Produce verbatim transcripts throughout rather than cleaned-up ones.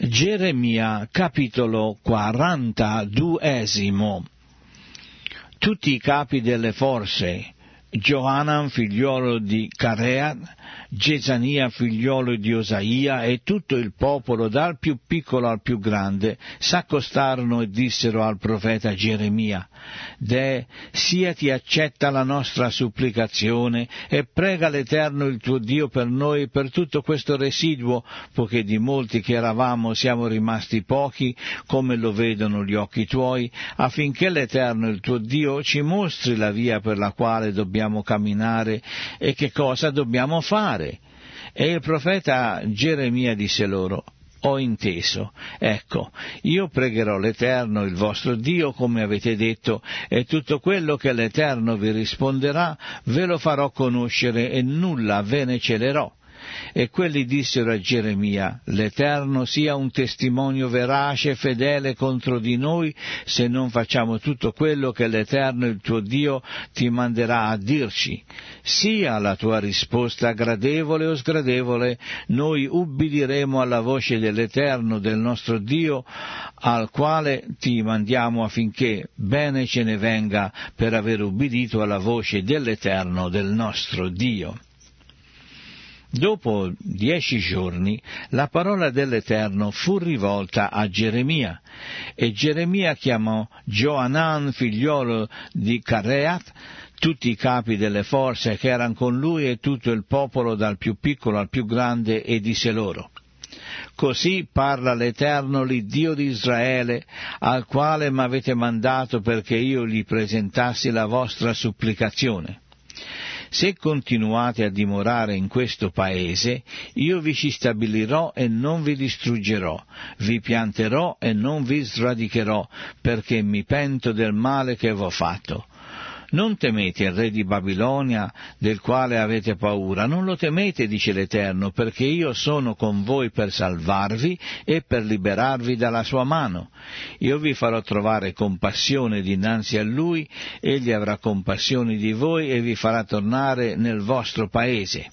Geremia, capitolo quarantaduesimo. Tutti i capi delle forze, Johanan figliolo di Carea, Gesania figliolo di Osaia e tutto il popolo, dal più piccolo al più grande, s'accostarono e dissero al profeta Geremia: Deh, siati accetta la nostra supplicazione e prega l'Eterno il tuo Dio per noi per tutto questo residuo, poiché di molti che eravamo siamo rimasti pochi, come lo vedono gli occhi tuoi, affinché l'Eterno il tuo Dio ci mostri la via per la quale dobbiamo camminare e che cosa dobbiamo fare. E il profeta Geremia disse loro: Ho inteso, ecco, io pregherò l'Eterno il vostro Dio come avete detto, e tutto quello che l'Eterno vi risponderà ve lo farò conoscere e nulla ve ne celerò. E quelli dissero a Geremia: l'Eterno sia un testimonio verace e fedele contro di noi, se non facciamo tutto quello che l'Eterno il tuo Dio ti manderà a dirci. Sia la tua risposta gradevole o sgradevole, noi ubbidiremo alla voce dell'Eterno del nostro Dio, al quale ti mandiamo, affinché bene ce ne venga per aver ubbidito alla voce dell'Eterno del nostro Dio. Dopo dieci giorni la parola dell'Eterno fu rivolta a Geremia, e Geremia chiamò Johanan figliolo di Careat, tutti i capi delle forze che erano con lui e tutto il popolo dal più piccolo al più grande, e disse loro: Così parla l'Eterno, l'Iddio di Israele, al quale m'avete mandato perché io gli presentassi la vostra supplicazione. Se continuate a dimorare in questo paese, io vi ci stabilirò e non vi distruggerò, vi pianterò e non vi sradicherò, perché mi pento del male che v'ho fatto. Non temete il re di Babilonia, del quale avete paura, non lo temete, dice l'Eterno, perché io sono con voi per salvarvi e per liberarvi dalla sua mano. Io vi farò trovare compassione dinanzi a lui, egli avrà compassione di voi e vi farà tornare nel vostro paese.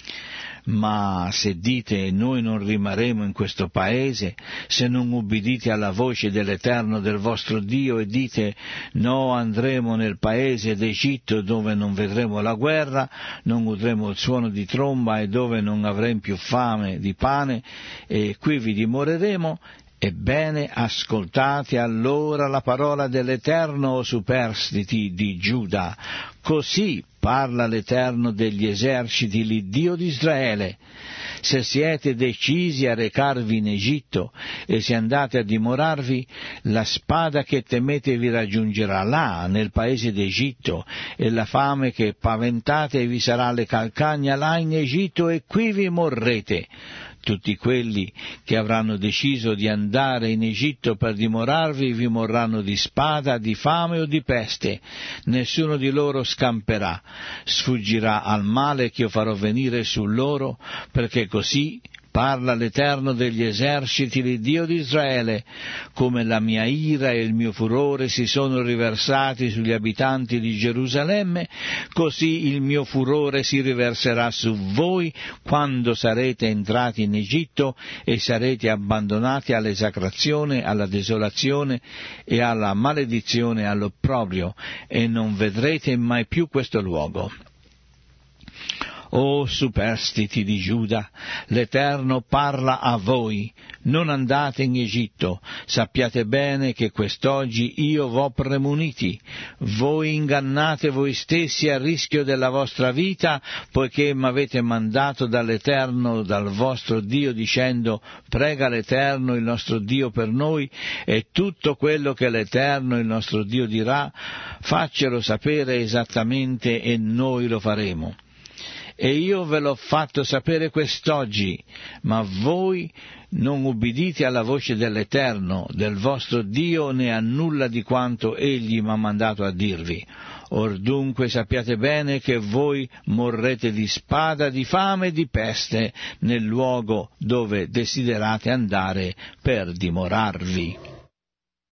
Ma se dite: noi non rimarremo in questo paese, se non ubbidite alla voce dell'Eterno del vostro Dio e dite: no, andremo nel paese d'Egitto, dove non vedremo la guerra, non udremo il suono di tromba e dove non avremo più fame di pane, e qui vi dimoreremo, ebbene, ascoltate allora la parola dell'Eterno, o superstiti di Giuda. Così parla l'Eterno degli eserciti, l'Iddio di Israele. Se siete decisi a recarvi in Egitto e se andate a dimorarvi, la spada che temete vi raggiungerà là, nel paese d'Egitto, e la fame che paventate vi sarà alle calcagna là in Egitto, e qui vi morrete. Tutti quelli che avranno deciso di andare in Egitto per dimorarvi vi morranno di spada, di fame o di peste. Nessuno di loro scamperà, sfuggirà al male che io farò venire su loro, perché così parla l'Eterno degli eserciti, l'Iddio di Israele, come la mia ira e il mio furore si sono riversati sugli abitanti di Gerusalemme, così il mio furore si riverserà su voi quando sarete entrati in Egitto e sarete abbandonati all'esecrazione, alla desolazione e alla maledizione, all'opprobrio, e non vedrete mai più questo luogo. O superstiti di Giuda, l'Eterno parla a voi: non andate in Egitto, sappiate bene che quest'oggi io v'ho premuniti. Voi ingannate voi stessi a rischio della vostra vita, poiché m'avete mandato dall'Eterno, dal vostro Dio, dicendo: prega l'Eterno il nostro Dio per noi, e tutto quello che l'Eterno il nostro Dio dirà, faccelo sapere esattamente e noi lo faremo. E io ve l'ho fatto sapere quest'oggi, ma voi non ubbidite alla voce dell'Eterno, del vostro Dio, né a nulla di quanto egli m'ha mandato a dirvi. Or dunque sappiate bene che voi morrete di spada, di fame e di peste nel luogo dove desiderate andare per dimorarvi.